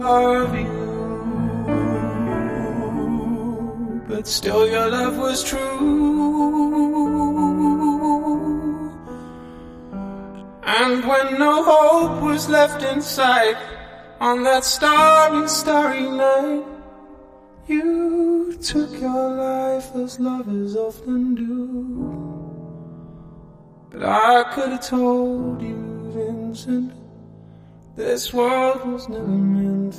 of you, but still your love was true. And when no hope was left in sight, on that starry, starry night, you took your life as lovers often do. But I could have told you, Vincent, this world was never meant